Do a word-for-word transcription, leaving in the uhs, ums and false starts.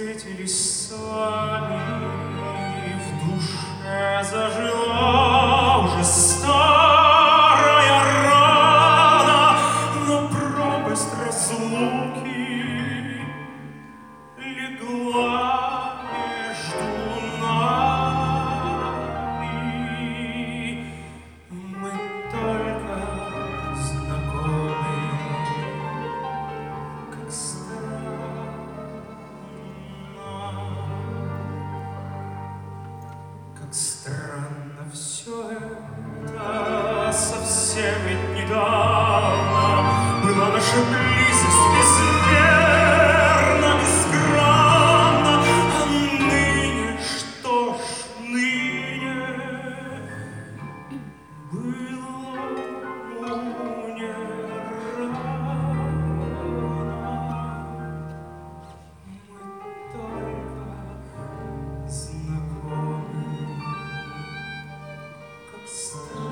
встретились с вами, в душе зажила уже старая рана, но пропасть разлуки легла между нами. Мы только знакомы, как Как странно все это, совсем ведь недавно была наша близость безмерно, безгранна, а ныне, что ж ныне было не рано. Мы только знакомы, как странно.